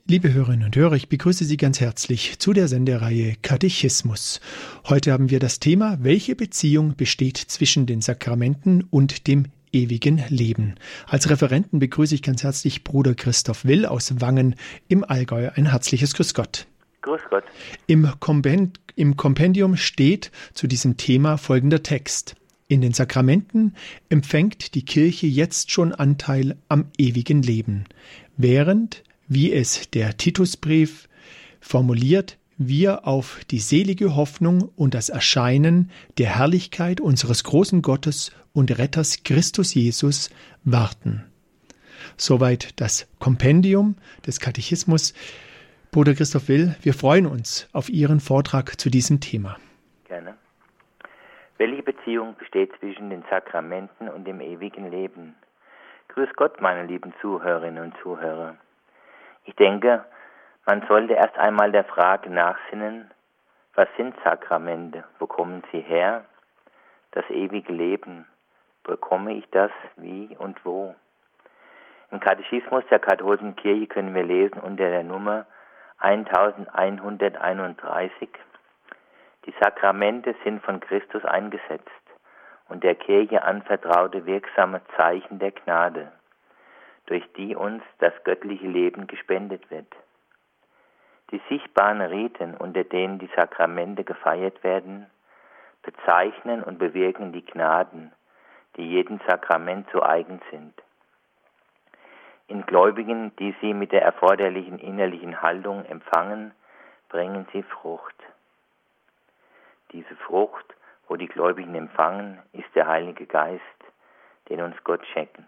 Liebe Hörerinnen und Hörer, ich begrüße Sie ganz herzlich zu der Sendereihe Katechismus. Heute haben wir das Thema, welche Beziehung besteht zwischen den Sakramenten und dem ewigen Leben. Als Referenten begrüße ich ganz herzlich Bruder Christoph Will aus Wangen im Allgäu. Ein herzliches Grüß Gott. Grüß Gott. Im Kompendium steht zu diesem Thema folgender Text. In den Sakramenten empfängt die Kirche jetzt schon Anteil am ewigen Leben, während, wie es der Titusbrief formuliert, wir auf die selige Hoffnung und das Erscheinen der Herrlichkeit unseres großen Gottes und Retters Christus Jesus warten. Soweit das Kompendium des Katechismus. Bruder Christoph Will, wir freuen uns auf Ihren Vortrag zu diesem Thema. Gerne. Welche Beziehung besteht zwischen den Sakramenten und dem ewigen Leben? Grüß Gott, meine lieben Zuhörerinnen und Zuhörer. Ich denke, man sollte erst einmal der Frage nachsinnen, was sind Sakramente, wo kommen sie her? Das ewige Leben, bekomme ich das, wie und wo? Im Katechismus der katholischen Kirche können wir lesen unter der Nummer 1131, die Sakramente sind von Christus eingesetzt und der Kirche anvertraute wirksame Zeichen der Gnade, durch die uns das göttliche Leben gespendet wird. Die sichtbaren Riten, unter denen die Sakramente gefeiert werden, bezeichnen und bewirken die Gnaden, die jedem Sakrament zu eigen sind. In Gläubigen, die sie mit der erforderlichen innerlichen Haltung empfangen, bringen sie Frucht. Diese Frucht, wo die Gläubigen empfangen, ist der Heilige Geist, den uns Gott schenkt.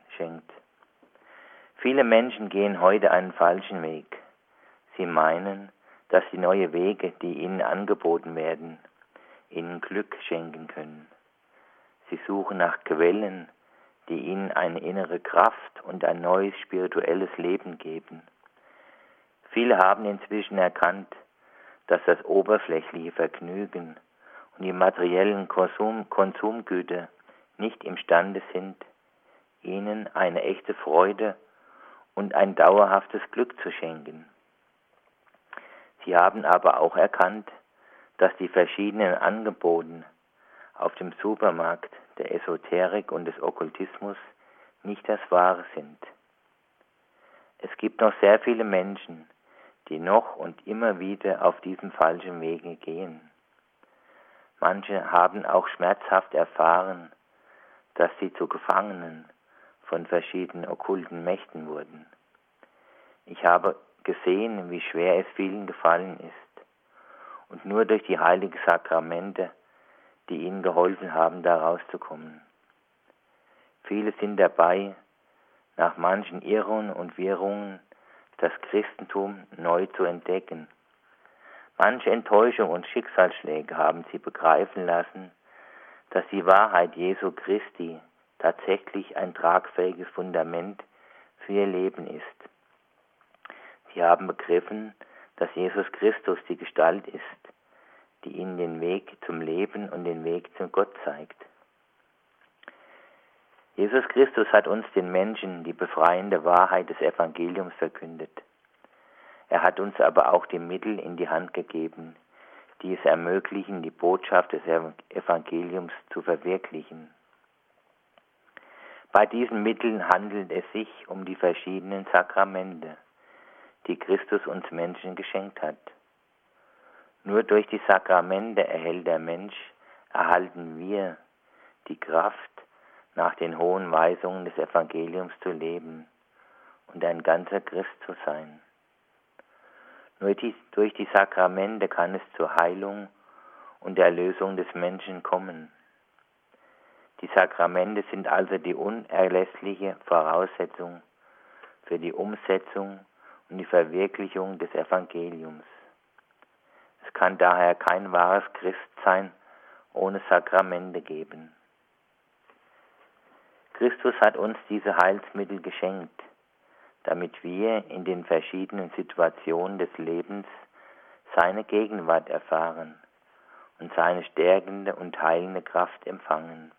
Viele Menschen gehen heute einen falschen Weg. Sie meinen, dass die neuen Wege, die ihnen angeboten werden, ihnen Glück schenken können. Sie suchen nach Quellen, die ihnen eine innere Kraft und ein neues spirituelles Leben geben. Viele haben inzwischen erkannt, dass das oberflächliche Vergnügen und die materiellen Konsumgüter nicht imstande sind, ihnen eine echte Freude und ein dauerhaftes Glück zu schenken. Sie haben aber auch erkannt, dass die verschiedenen Angebote auf dem Supermarkt der Esoterik und des Okkultismus nicht das Wahre sind. Es gibt noch sehr viele Menschen, die noch und immer wieder auf diesem falschen Wege gehen. Manche haben auch schmerzhaft erfahren, dass sie zu Gefangenen von verschiedenen okkulten Mächten wurden. Ich habe gesehen, wie schwer es vielen gefallen ist. Und nur durch die heiligen Sakramente, die ihnen geholfen haben, da rauszukommen. Viele sind dabei, nach manchen Irrungen und Wirrungen das Christentum neu zu entdecken. Manche Enttäuschung und Schicksalsschläge haben sie begreifen lassen, dass die Wahrheit Jesu Christi tatsächlich ein tragfähiges Fundament für ihr Leben ist. Sie haben begriffen, dass Jesus Christus die Gestalt ist, die ihnen den Weg zum Leben und den Weg zu Gott zeigt. Jesus Christus hat uns den Menschen die befreiende Wahrheit des Evangeliums verkündet. Er hat uns aber auch die Mittel in die Hand gegeben, die es ermöglichen, die Botschaft des Evangeliums zu verwirklichen. Bei diesen Mitteln handelt es sich um die verschiedenen Sakramente, die Christus uns Menschen geschenkt hat. Nur durch die Sakramente erhalten wir die Kraft, nach den hohen Weisungen des Evangeliums zu leben und ein ganzer Christ zu sein. Nur durch die Sakramente kann es zur Heilung und Erlösung des Menschen kommen. Die Sakramente sind also die unerlässliche Voraussetzung für die Umsetzung und die Verwirklichung des Evangeliums. Es kann daher kein wahres Christsein ohne Sakramente geben. Christus hat uns diese Heilsmittel geschenkt, damit wir in den verschiedenen Situationen des Lebens seine Gegenwart erfahren und seine stärkende und heilende Kraft empfangen.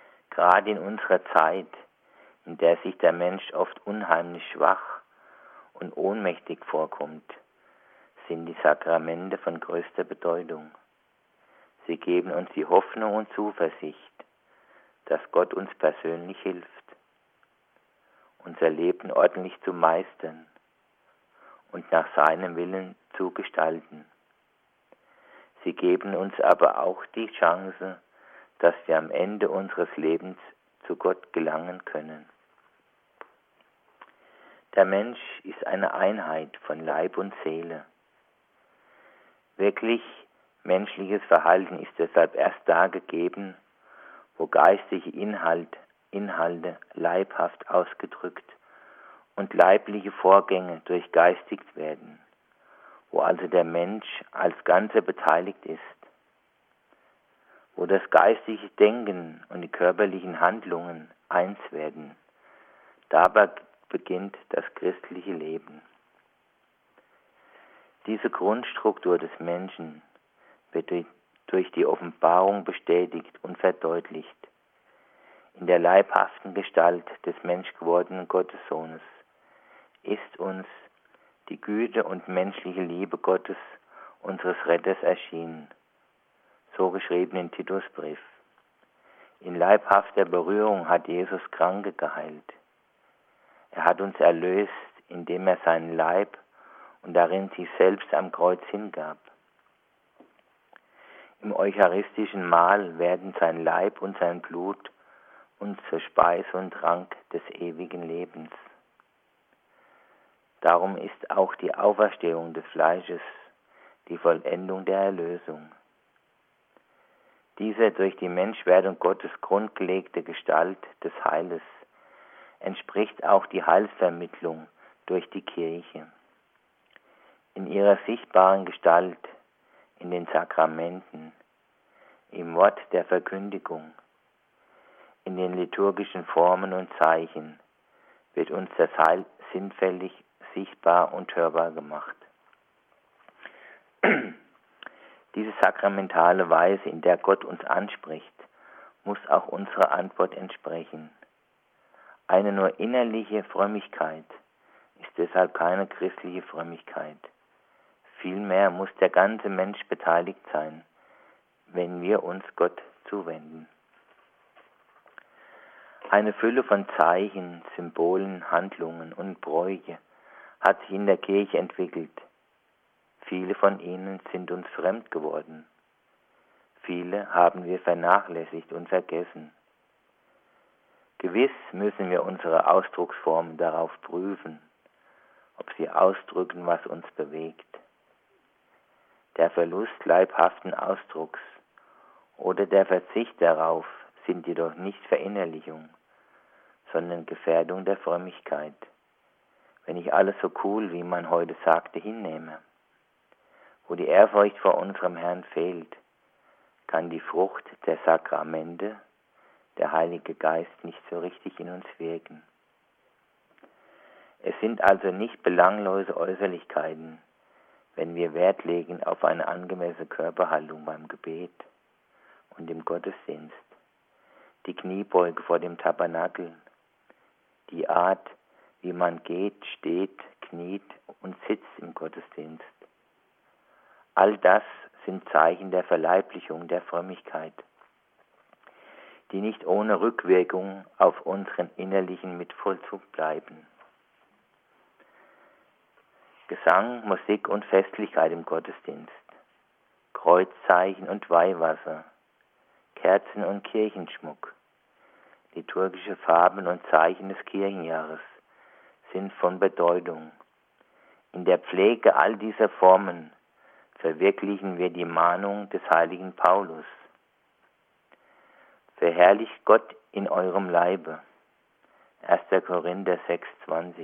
Gerade in unserer Zeit, in der sich der Mensch oft unheimlich schwach und ohnmächtig vorkommt, sind die Sakramente von größter Bedeutung. Sie geben uns die Hoffnung und Zuversicht, dass Gott uns persönlich hilft, unser Leben ordentlich zu meistern und nach seinem Willen zu gestalten. Sie geben uns aber auch die Chance, dass wir am Ende unseres Lebens zu Gott gelangen können. Der Mensch ist eine Einheit von Leib und Seele. Wirklich menschliches Verhalten ist deshalb erst da gegeben, wo geistige Inhalte leibhaft ausgedrückt und leibliche Vorgänge durchgeistigt werden, wo also der Mensch als Ganze beteiligt ist, wo das geistige Denken und die körperlichen Handlungen eins werden. Dabei beginnt das christliche Leben. Diese Grundstruktur des Menschen wird durch die Offenbarung bestätigt und verdeutlicht. In der leibhaften Gestalt des menschgewordenen Gottessohnes ist uns die Güte und menschliche Liebe Gottes, unseres Retters, erschienen. So geschrieben in Titusbrief. In leibhafter Berührung hat Jesus Kranke geheilt. Er hat uns erlöst, indem er seinen Leib und darin sich selbst am Kreuz hingab. Im eucharistischen Mahl werden sein Leib und sein Blut uns zur Speise und Trank des ewigen Lebens. Darum ist auch die Auferstehung des Fleisches die Vollendung der Erlösung. Diese durch die Menschwerdung Gottes grundgelegte Gestalt des Heiles entspricht auch die Heilsvermittlung durch die Kirche. In ihrer sichtbaren Gestalt, in den Sakramenten, im Wort der Verkündigung, in den liturgischen Formen und Zeichen wird uns das Heil sinnfällig, sichtbar und hörbar gemacht. Diese sakramentale Weise, in der Gott uns anspricht, muss auch unserer Antwort entsprechen. Eine nur innerliche Frömmigkeit ist deshalb keine christliche Frömmigkeit. Vielmehr muss der ganze Mensch beteiligt sein, wenn wir uns Gott zuwenden. Eine Fülle von Zeichen, Symbolen, Handlungen und Bräuche hat sich in der Kirche entwickelt. Viele von ihnen sind uns fremd geworden. Viele haben wir vernachlässigt und vergessen. Gewiss müssen wir unsere Ausdrucksformen darauf prüfen, ob sie ausdrücken, was uns bewegt. Der Verlust leibhaften Ausdrucks oder der Verzicht darauf sind jedoch nicht Verinnerlichung, sondern Gefährdung der Frömmigkeit, wenn ich alles so cool, wie man heute sagte, hinnehme. Wo die Ehrfurcht vor unserem Herrn fehlt, kann die Frucht der Sakramente, der Heilige Geist, nicht so richtig in uns wirken. Es sind also nicht belanglose Äußerlichkeiten, wenn wir Wert legen auf eine angemessene Körperhaltung beim Gebet und im Gottesdienst, die Kniebeuge vor dem Tabernakel, die Art, wie man geht, steht, kniet und sitzt im Gottesdienst. All das sind Zeichen der Verleiblichung der Frömmigkeit, die nicht ohne Rückwirkung auf unseren innerlichen Mitvollzug bleiben. Gesang, Musik und Festlichkeit im Gottesdienst, Kreuzzeichen und Weihwasser, Kerzen und Kirchenschmuck, liturgische Farben und Zeichen des Kirchenjahres sind von Bedeutung. In der Pflege all dieser Formen verwirklichen wir die Mahnung des heiligen Paulus. Verherrlicht Gott in eurem Leibe. 1. Korinther 6,20.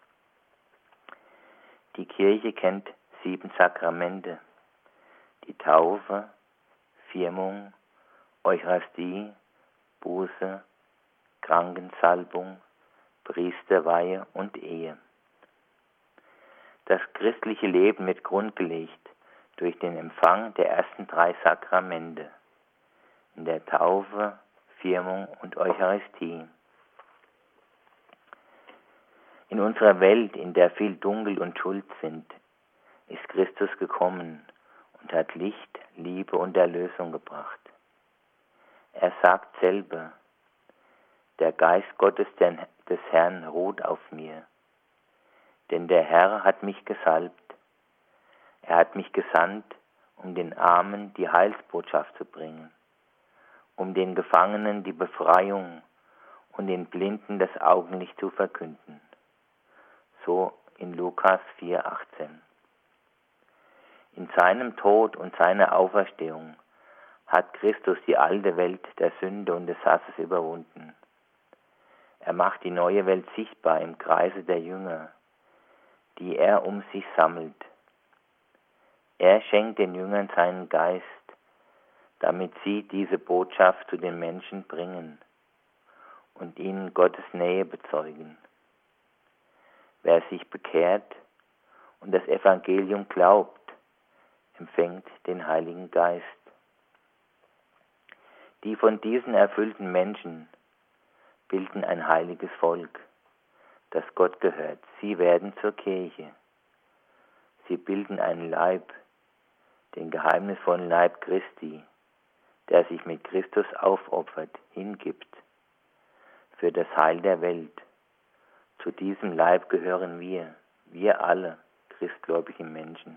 Die Kirche kennt 7 Sakramente: die Taufe, Firmung, Eucharistie, Buße, Krankensalbung, Priesterweihe und Ehe. Das christliche Leben wird grundgelegt durch den Empfang der ersten 3 Sakramente, in der Taufe, Firmung und Eucharistie. In unserer Welt, in der viel Dunkel und Schuld sind, ist Christus gekommen und hat Licht, Liebe und Erlösung gebracht. Er sagt selber, der Geist Gottes des Herrn ruht auf mir, denn der Herr hat mich gesalbt. Er hat mich gesandt, um den Armen die Heilsbotschaft zu bringen, um den Gefangenen die Befreiung und den Blinden das Augenlicht zu verkünden. So in Lukas 4,18. In seinem Tod und seiner Auferstehung hat Christus die alte Welt der Sünde und des Hasses überwunden. Er macht die neue Welt sichtbar im Kreise der Jünger, die er um sich sammelt. Er schenkt den Jüngern seinen Geist, damit sie diese Botschaft zu den Menschen bringen und ihnen Gottes Nähe bezeugen. Wer sich bekehrt und das Evangelium glaubt, empfängt den Heiligen Geist. Die von diesen erfüllten Menschen bilden ein heiliges Volk, das Gott gehört. Sie werden zur Kirche. Sie bilden einen Leib, den geheimnisvollen Leib Christi, der sich mit Christus aufopfert, hingibt für das Heil der Welt. Zu diesem Leib gehören wir alle christgläubigen Menschen.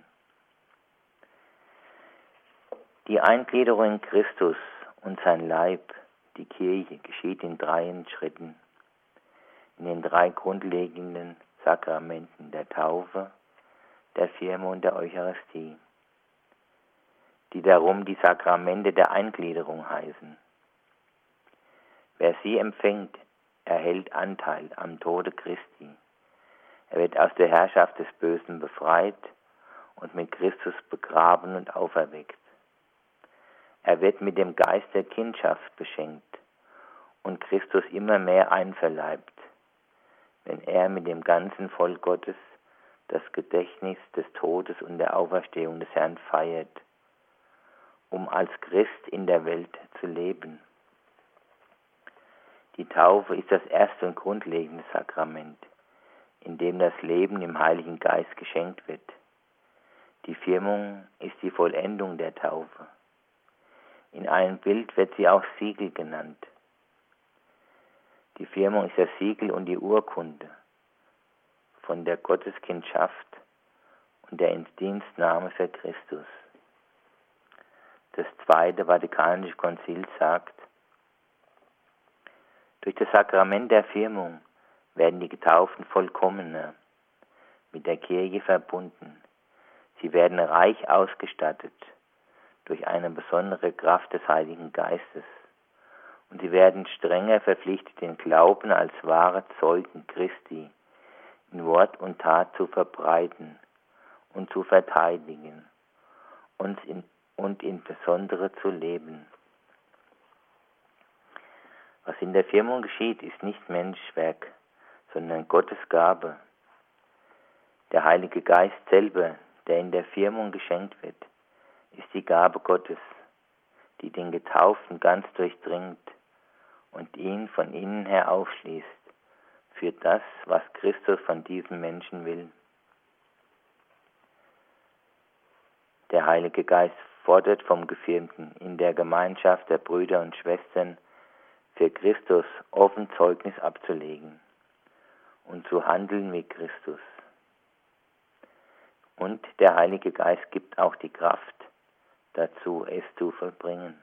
Die Eingliederung in Christus und sein Leib, die Kirche, geschieht in 3 Schritten, in den 3 grundlegenden Sakramenten der Taufe, der Firmung und der Eucharistie, die darum die Sakramente der Eingliederung heißen. Wer sie empfängt, erhält Anteil am Tode Christi. Er wird aus der Herrschaft des Bösen befreit und mit Christus begraben und auferweckt. Er wird mit dem Geist der Kindschaft beschenkt und Christus immer mehr einverleibt, wenn er mit dem ganzen Volk Gottes das Gedächtnis des Todes und der Auferstehung des Herrn feiert, um als Christ in der Welt zu leben. Die Taufe ist das erste und grundlegende Sakrament, in dem das Leben im Heiligen Geist geschenkt wird. Die Firmung ist die Vollendung der Taufe. In einem Bild wird sie auch Siegel genannt. Die Firmung ist das Siegel und die Urkunde von der Gotteskindschaft und der Indienstnahme für Christus. Das Zweite Vatikanische Konzil sagt, durch das Sakrament der Firmung werden die Getauften vollkommener, mit der Kirche verbunden. Sie werden reich ausgestattet durch eine besondere Kraft des Heiligen Geistes. Und sie werden strenger verpflichtet, den Glauben als wahre Zeugen Christi in Wort und Tat zu verbreiten und zu verteidigen und insbesondere zu leben. Was in der Firmung geschieht, ist nicht Menschwerk, sondern Gottes Gabe. Der Heilige Geist selber, der in der Firmung geschenkt wird, ist die Gabe Gottes, die den Getauften ganz durchdringt und ihn von innen her aufschließt für das, was Christus von diesem Menschen will. Der Heilige Geist fordert vom Gefirmten in der Gemeinschaft der Brüder und Schwestern für Christus offen Zeugnis abzulegen und zu handeln wie Christus. Und der Heilige Geist gibt auch die Kraft dazu, es zu vollbringen.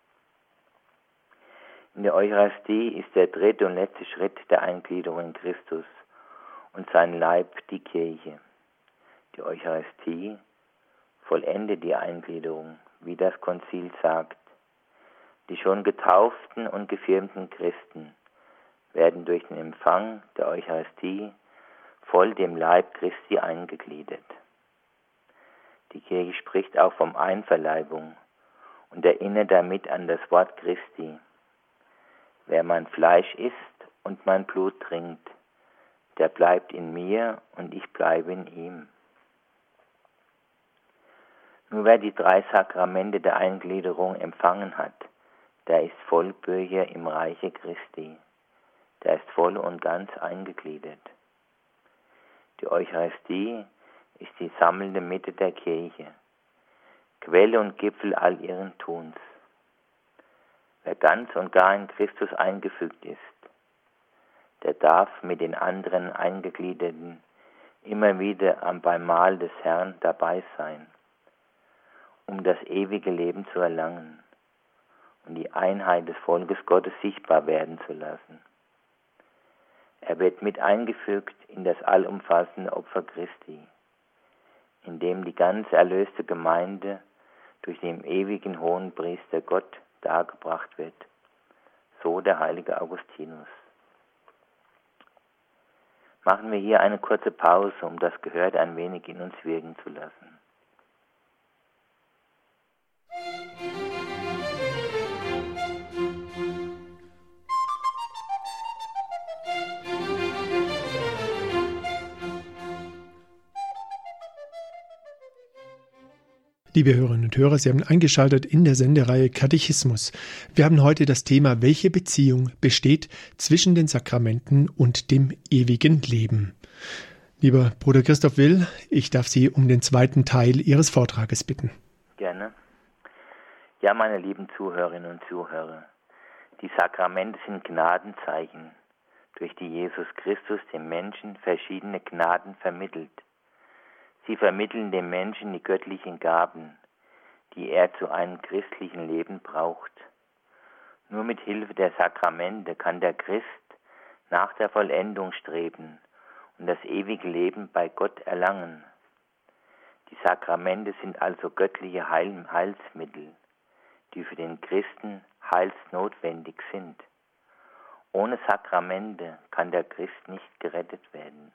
In der Eucharistie ist der 3. und letzte Schritt der Eingliederung in Christus und sein Leib die Kirche. Die Eucharistie vollendet die Eingliederung, wie das Konzil sagt. Die schon getauften und gefirmten Christen werden durch den Empfang der Eucharistie voll dem Leib Christi eingegliedert. Die Kirche spricht auch von Einverleibung und erinnert damit an das Wort Christi. Wer mein Fleisch isst und mein Blut trinkt, der bleibt in mir und ich bleibe in ihm. Nur wer die 3 Sakramente der Eingliederung empfangen hat, der ist Vollbürger im Reiche Christi, der ist voll und ganz eingegliedert. Die Eucharistie ist die sammelnde Mitte der Kirche, Quelle und Gipfel all ihren Tuns. Wer ganz und gar in Christus eingefügt ist, der darf mit den anderen Eingegliederten immer wieder beim Mahl des Herrn dabei sein, um das ewige Leben zu erlangen und die Einheit des Volkes Gottes sichtbar werden zu lassen. Er wird mit eingefügt in das allumfassende Opfer Christi, in dem die ganze erlöste Gemeinde durch den ewigen Hohenpriester Gott dargebracht wird, so der heilige Augustinus. Machen wir hier eine kurze Pause, um das Gehörte ein wenig in uns wirken zu lassen. Liebe Hörerinnen und Hörer, Sie haben eingeschaltet in der Sendereihe Katechismus. Wir haben heute das Thema, welche Beziehung besteht zwischen den Sakramenten und dem ewigen Leben. Lieber Bruder Christoph Will, ich darf Sie um den zweiten Teil Ihres Vortrages bitten. Gerne. Ja, meine lieben Zuhörerinnen und Zuhörer, die Sakramente sind Gnadenzeichen, durch die Jesus Christus dem Menschen verschiedene Gnaden vermittelt. Sie vermitteln dem Menschen die göttlichen Gaben, die er zu einem christlichen Leben braucht. Nur mit Hilfe der Sakramente kann der Christ nach der Vollendung streben und das ewige Leben bei Gott erlangen. Die Sakramente sind also göttliche Heilsmittel, die für den Christen heilsnotwendig sind. Ohne Sakramente kann der Christ nicht gerettet werden.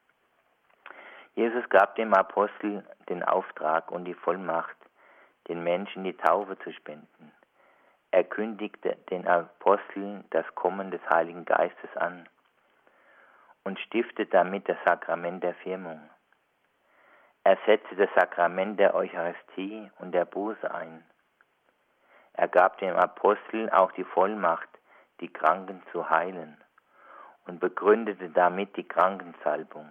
Jesus gab dem Apostel den Auftrag und die Vollmacht, den Menschen die Taufe zu spenden. Er kündigte den Aposteln das Kommen des Heiligen Geistes an und stiftete damit das Sakrament der Firmung. Er setzte das Sakrament der Eucharistie und der Buße ein. Er gab dem Apostel auch die Vollmacht, die Kranken zu heilen, und begründete damit die Krankensalbung.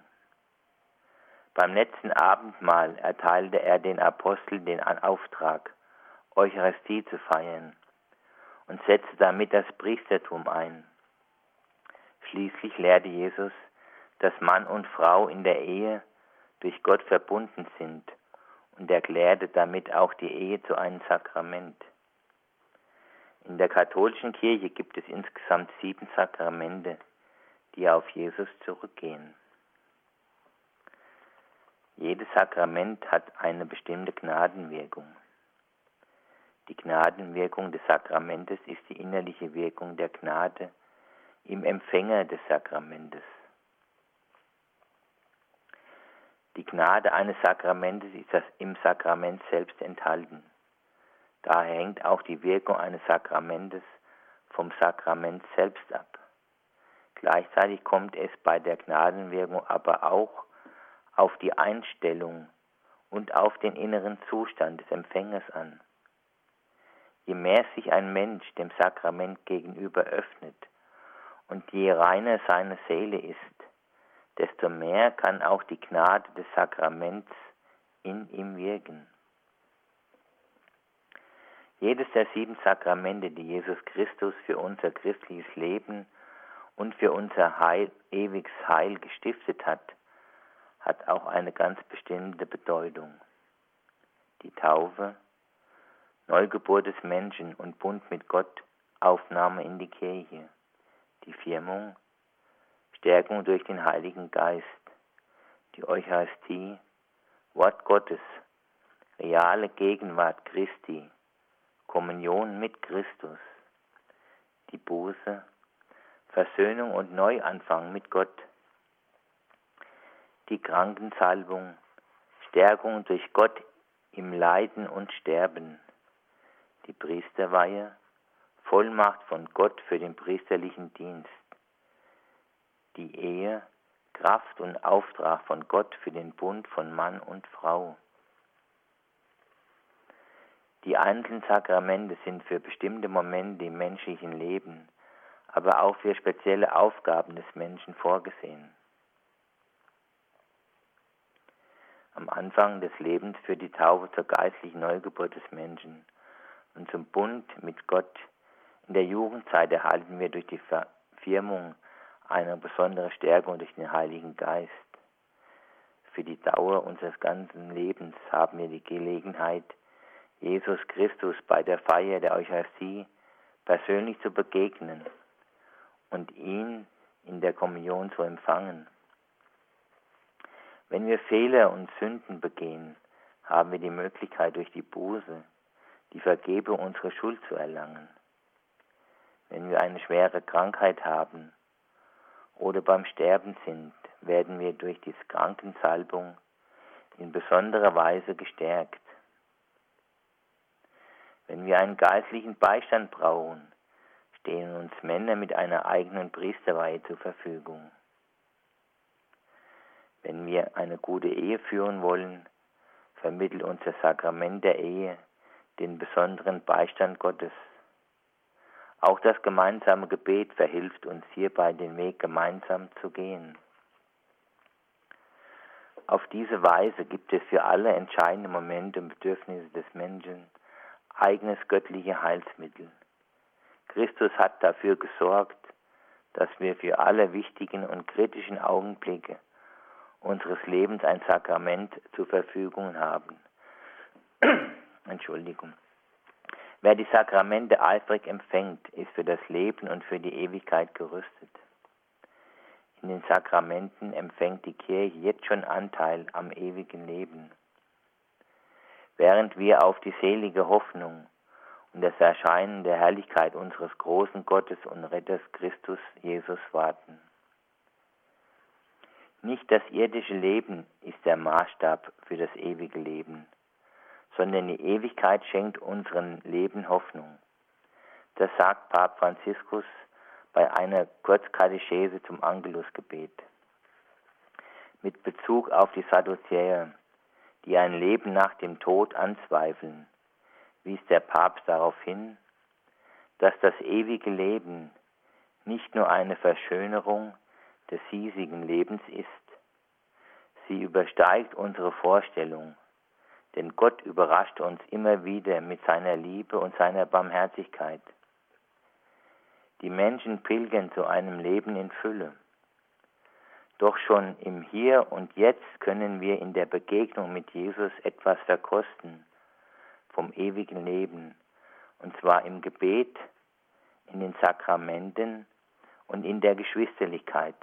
Beim letzten Abendmahl erteilte er den Aposteln den Auftrag, Eucharistie zu feiern, und setzte damit das Priestertum ein. Schließlich lehrte Jesus, dass Mann und Frau in der Ehe durch Gott verbunden sind, und erklärte damit auch die Ehe zu einem Sakrament. In der katholischen Kirche gibt es insgesamt 7 Sakramente, die auf Jesus zurückgehen. Jedes Sakrament hat eine bestimmte Gnadenwirkung. Die Gnadenwirkung des Sakramentes ist die innerliche Wirkung der Gnade im Empfänger des Sakramentes. Die Gnade eines Sakramentes ist im Sakrament selbst enthalten. Daher hängt auch die Wirkung eines Sakramentes vom Sakrament selbst ab. Gleichzeitig kommt es bei der Gnadenwirkung aber auch auf die Einstellung und auf den inneren Zustand des Empfängers an. Je mehr sich ein Mensch dem Sakrament gegenüber öffnet und je reiner seine Seele ist, desto mehr kann auch die Gnade des Sakraments in ihm wirken. Jedes der 7 Sakramente, die Jesus Christus für unser christliches Leben und für unser ewiges Heil gestiftet hat auch eine ganz bestimmte Bedeutung. Die Taufe, Neugeburt des Menschen und Bund mit Gott, Aufnahme in die Kirche. Die Firmung, Stärkung durch den Heiligen Geist. Die Eucharistie, Wort Gottes, reale Gegenwart Christi, Kommunion mit Christus. Die Buße, Versöhnung und Neuanfang mit Gott. Die Krankensalbung, Stärkung durch Gott im Leiden und Sterben. Die Priesterweihe, Vollmacht von Gott für den priesterlichen Dienst. Die Ehe, Kraft und Auftrag von Gott für den Bund von Mann und Frau. Die einzelnen Sakramente sind für bestimmte Momente im menschlichen Leben, aber auch für spezielle Aufgaben des Menschen vorgesehen. am Anfang des Lebens führt die Taufe zur geistlichen Neugeburt des Menschen und zum Bund mit Gott. In der Jugendzeit erhalten wir durch die Firmung eine besondere Stärkung durch den Heiligen Geist. Für die Dauer unseres ganzen Lebens haben wir die Gelegenheit, Jesus Christus bei der Feier der Eucharistie persönlich zu begegnen und ihn in der Kommunion zu empfangen. Wenn wir Fehler und Sünden begehen, haben wir die Möglichkeit, durch die Buße die Vergebung unserer Schuld zu erlangen. Wenn wir eine schwere Krankheit haben oder beim Sterben sind, werden wir durch die Krankensalbung in besonderer Weise gestärkt. Wenn wir einen geistlichen Beistand brauchen, stehen uns Männer mit einer eigenen Priesterweihe zur Verfügung. Wenn wir eine gute Ehe führen wollen, vermittelt uns das Sakrament der Ehe den besonderen Beistand Gottes. Auch das gemeinsame Gebet verhilft uns hierbei, den Weg gemeinsam zu gehen. Auf diese Weise gibt es für alle entscheidenden Momente und Bedürfnisse des Menschen eigenes göttliche Heilsmittel. Christus hat dafür gesorgt, dass wir für alle wichtigen und kritischen Augenblicke unseres Lebens ein Sakrament zur Verfügung haben. Entschuldigung. Wer die Sakramente eifrig empfängt, ist für das Leben und für die Ewigkeit gerüstet. In den Sakramenten empfängt die Kirche jetzt schon Anteil am ewigen Leben. Während wir auf die selige Hoffnung und das Erscheinen der Herrlichkeit unseres großen Gottes und Retters Christus Jesus warten. Nicht das irdische Leben ist der Maßstab für das ewige Leben, sondern die Ewigkeit schenkt unserem Leben Hoffnung. Das sagt Papst Franziskus bei einer Kurzkatechese zum Angelusgebet. Mit Bezug auf die Sadduzäer, die ein Leben nach dem Tod anzweifeln, wies der Papst darauf hin, dass das ewige Leben nicht nur eine Verschönerung des hiesigen Lebens ist. Sie übersteigt unsere Vorstellung, denn Gott überrascht uns immer wieder mit seiner Liebe und seiner Barmherzigkeit. Die Menschen pilgern zu einem Leben in Fülle. Doch schon im Hier und Jetzt können wir in der Begegnung mit Jesus etwas verkosten vom ewigen Leben, und zwar im Gebet, in den Sakramenten und in der Geschwisterlichkeit.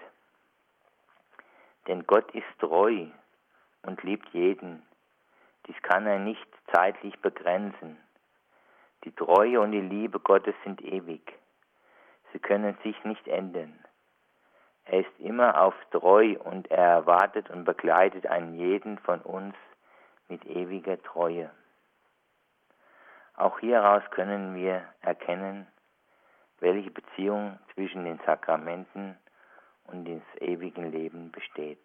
Denn Gott ist treu und liebt jeden. Dies kann er nicht zeitlich begrenzen. Die Treue und die Liebe Gottes sind ewig. Sie können sich nicht ändern. Er ist immer auf treu und er erwartet und begleitet einen jeden von uns mit ewiger Treue. Auch hieraus können wir erkennen, welche Beziehung zwischen den Sakramenten und dem ewigen Leben besteht.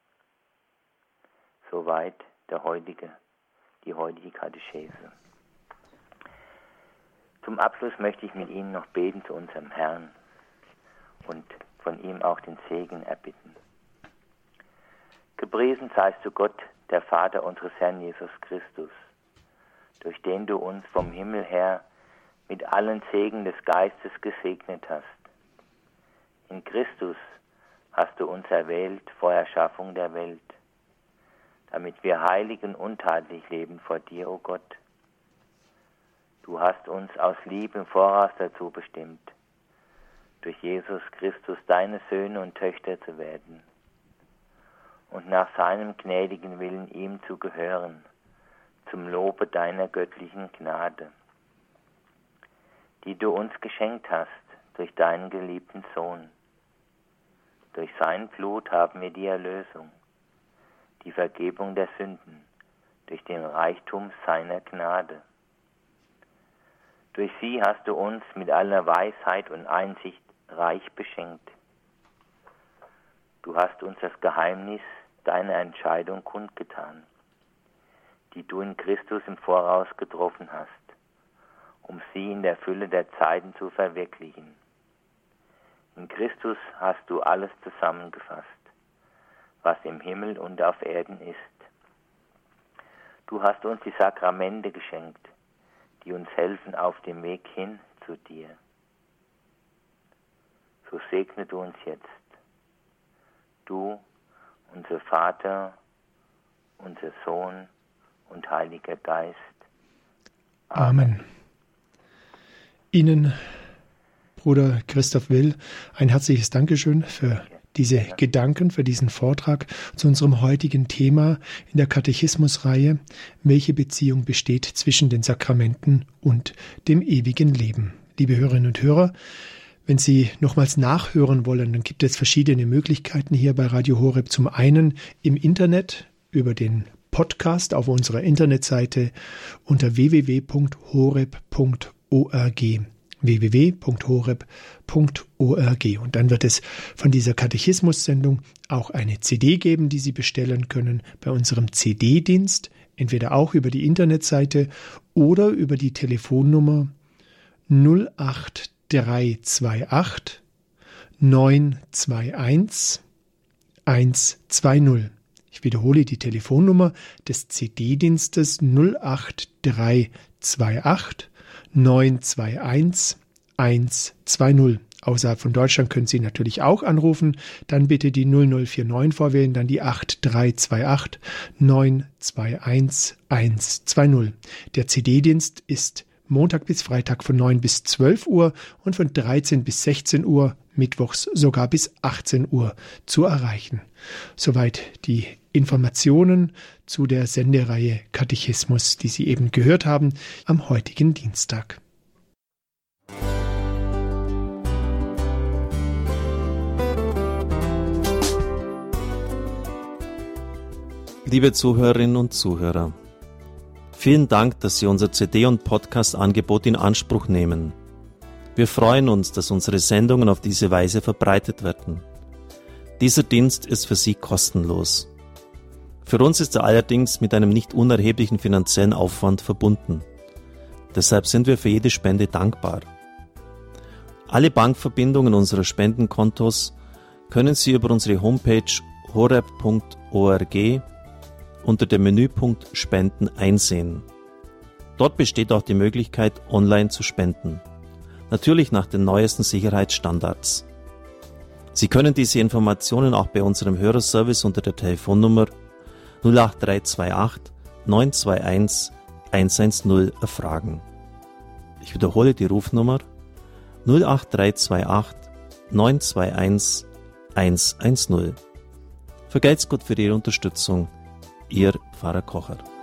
Soweit die heutige Katechese. Zum Abschluss möchte ich mit Ihnen noch beten zu unserem Herrn und von ihm auch den Segen erbitten. Gepriesen seist du Gott, der Vater unseres Herrn Jesus Christus, durch den du uns vom Himmel her mit allen Segen des Geistes gesegnet hast. In Christus hast du uns erwählt vor Erschaffung der Welt, damit wir heilig und untadelig leben vor dir, o Gott. Du hast uns aus Liebe im Voraus dazu bestimmt, durch Jesus Christus deine Söhne und Töchter zu werden und nach seinem gnädigen Willen ihm zu gehören, zum Lobe deiner göttlichen Gnade, die du uns geschenkt hast durch deinen geliebten Sohn. Durch sein Blut haben wir die Erlösung, die Vergebung der Sünden, durch den Reichtum seiner Gnade. Durch sie hast du uns mit aller Weisheit und Einsicht reich beschenkt. Du hast uns das Geheimnis deiner Entscheidung kundgetan, die du in Christus im Voraus getroffen hast, um sie in der Fülle der Zeiten zu verwirklichen. In Christus hast du alles zusammengefasst, was im Himmel und auf Erden ist. Du hast uns die Sakramente geschenkt, die uns helfen auf dem Weg hin zu dir. So segne du uns jetzt, du, unser Vater, unser Sohn und Heiliger Geist. Amen. Ihnen, Bruder Christoph Will, ein herzliches Dankeschön für diese Gedanken, für diesen Vortrag zu unserem heutigen Thema in der Katechismusreihe: Welche Beziehung besteht zwischen den Sakramenten und dem ewigen Leben? Liebe Hörerinnen und Hörer, wenn Sie nochmals nachhören wollen, dann gibt es verschiedene Möglichkeiten hier bei Radio Horeb. Zum einen im Internet über den Podcast auf unserer Internetseite unter www.horeb.org. www.horeb.org. Und dann wird es von dieser Katechismus-Sendung auch eine CD geben, die Sie bestellen können bei unserem CD-Dienst, entweder auch über die Internetseite oder über die Telefonnummer 08328 921 120. Ich wiederhole die Telefonnummer des CD-Dienstes 08328 921 120. Außerhalb von Deutschland können Sie natürlich auch anrufen. Dann bitte die 0049 vorwählen, dann die 8328 921 120. Der CD-Dienst ist Montag bis Freitag von 9 bis 12 Uhr und von 13 bis 16 Uhr, mittwochs sogar bis 18 Uhr zu erreichen. Soweit die Informationen zu der Sendereihe Katechismus, die Sie eben gehört haben, am heutigen Dienstag. Liebe Zuhörerinnen und Zuhörer, vielen Dank, dass Sie unser CD- und Podcast-Angebot in Anspruch nehmen. Wir freuen uns, dass unsere Sendungen auf diese Weise verbreitet werden. Dieser Dienst ist für Sie kostenlos. Für uns ist er allerdings mit einem nicht unerheblichen finanziellen Aufwand verbunden. Deshalb sind wir für jede Spende dankbar. Alle Bankverbindungen unserer Spendenkontos können Sie über unsere Homepage horeb.org unter dem Menüpunkt Spenden einsehen. Dort besteht auch die Möglichkeit, online zu spenden. Natürlich nach den neuesten Sicherheitsstandards. Sie können diese Informationen auch bei unserem Hörerservice unter der Telefonnummer 08328 921 110 erfragen. Ich wiederhole die Rufnummer 08328 921 110. Vergelt's Gott für Ihre Unterstützung. Ihr Pfarrer Kocher.